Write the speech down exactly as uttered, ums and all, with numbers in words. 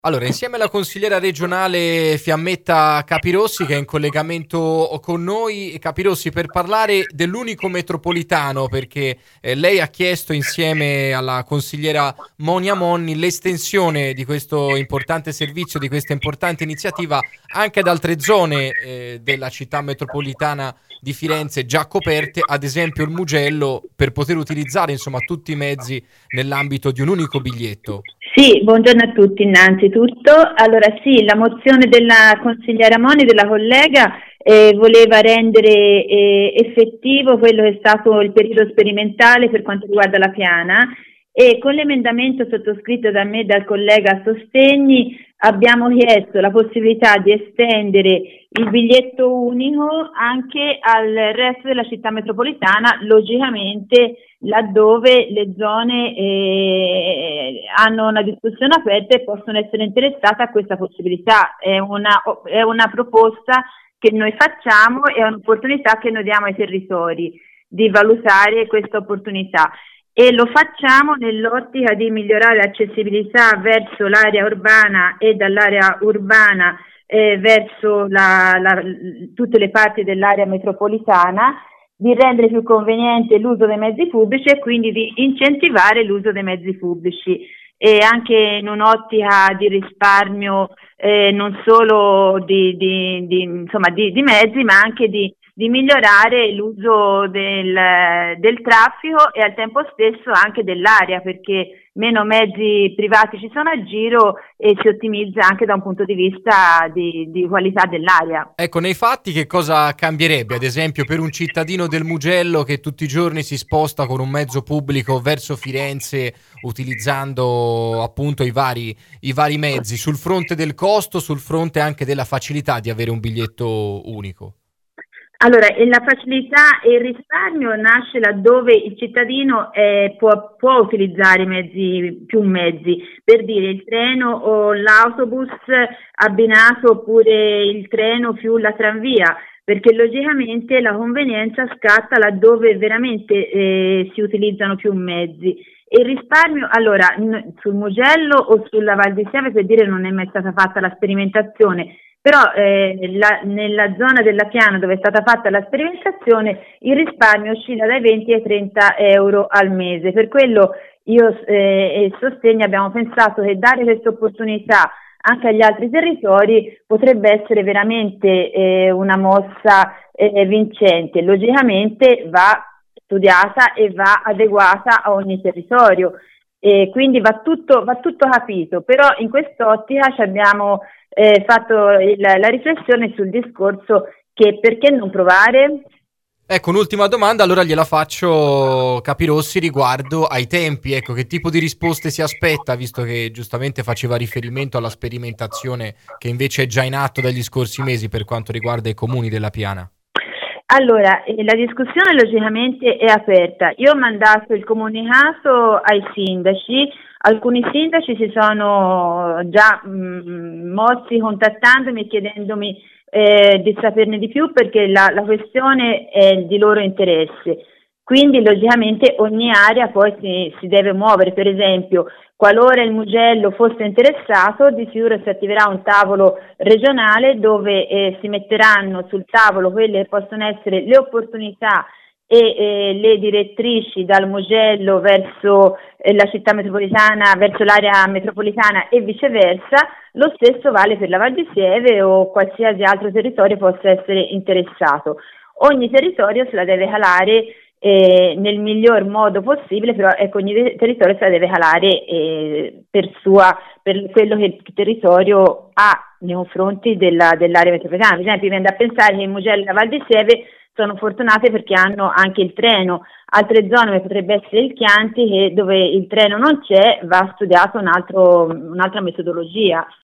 Allora, insieme alla consigliera regionale Fiammetta Capirossi, che è in collegamento con noi, Capirossi, per parlare dell'unico metropolitano, perché eh, lei ha chiesto insieme alla consigliera Monia Monni l'estensione di questo importante servizio, di questa importante iniziativa anche ad altre zone eh, della città metropolitana di Firenze già coperte, ad esempio il Mugello, per poter utilizzare insomma tutti i mezzi nell'ambito di un unico biglietto. Sì, buongiorno a tutti innanzitutto. Allora sì, la mozione della consigliera Moni, della collega, eh, voleva rendere eh, effettivo quello che è stato il periodo sperimentale per quanto riguarda la piana, e con l'emendamento sottoscritto da me e dal collega Sostegni abbiamo chiesto la possibilità di estendere il biglietto unico anche al resto della città metropolitana, logicamente laddove le zone eh, hanno una discussione aperta e possono essere interessate a questa possibilità. È una, è una proposta che noi facciamo, è un'opportunità che noi diamo ai territori di valutare questa opportunità, e lo facciamo nell'ottica di migliorare l'accessibilità verso l'area urbana e dall'area urbana eh, verso la, la, tutte le parti dell'area metropolitana, di rendere più conveniente l'uso dei mezzi pubblici e quindi di incentivare l'uso dei mezzi pubblici, e anche in un'ottica di risparmio eh, non solo di, di, di, insomma, di, di mezzi, ma anche di di migliorare l'uso del, del traffico e al tempo stesso anche dell'aria, perché meno mezzi privati ci sono a giro e si ottimizza anche da un punto di vista di, di qualità dell'aria. Ecco, nei fatti che cosa cambierebbe, ad esempio, per un cittadino del Mugello che tutti i giorni si sposta con un mezzo pubblico verso Firenze utilizzando appunto i vari, i vari mezzi, sul fronte del costo, sul fronte anche della facilità di avere un biglietto unico? Allora, la facilità e il risparmio nasce laddove il cittadino eh, può, può utilizzare mezzi, più mezzi, per dire il treno o l'autobus abbinato, oppure il treno più la tranvia, perché logicamente la convenienza scatta laddove veramente eh, si utilizzano più mezzi. E il risparmio, allora, n- sul Mugello o sulla Val di Sieve, per dire, non è mai stata fatta la sperimentazione, però eh, la, nella zona della Piana dove è stata fatta la sperimentazione il risparmio oscilla dai venti ai trenta euro al mese. Per quello io eh, e il Sostegno abbiamo pensato che dare questa opportunità anche agli altri territori potrebbe essere veramente eh, una mossa eh, vincente. Logicamente va studiata e va adeguata a ogni territorio, e quindi va tutto, va tutto capito, però in quest'ottica ci abbiamo eh, fatto il, la riflessione sul discorso che perché non provare? Ecco, un'ultima domanda, allora gliela faccio, Capirossi, riguardo ai tempi. Ecco, che tipo di risposte si aspetta, visto che giustamente faceva riferimento alla sperimentazione che invece è già in atto dagli scorsi mesi per quanto riguarda i comuni della Piana? Allora, eh, la discussione logicamente è aperta. Io ho mandato il comunicato ai sindaci, alcuni sindaci si sono già mh, mossi contattandomi e chiedendomi eh, di saperne di più, perché la, la questione è di loro interesse. Quindi logicamente ogni area poi si, si deve muovere. Per esempio, qualora il Mugello fosse interessato, di sicuro si attiverà un tavolo regionale dove eh, si metteranno sul tavolo quelle che possono essere le opportunità e eh, le direttrici dal Mugello verso eh, la città metropolitana, verso l'area metropolitana e viceversa. Lo stesso vale per la Val di Sieve o qualsiasi altro territorio possa essere interessato. Ogni territorio se la deve calare Eh, nel miglior modo possibile, però ecco, ogni territorio se la deve calare eh, per, sua, per quello che il territorio ha nei confronti della, dell'area metropolitana. Per esempio, mi viene da pensare che in Mugello e la Val di Sieve sono fortunate perché hanno anche il treno. Altre zone come potrebbe essere il Chianti, che dove il treno non c'è, va studiata un altro, un'altra metodologia.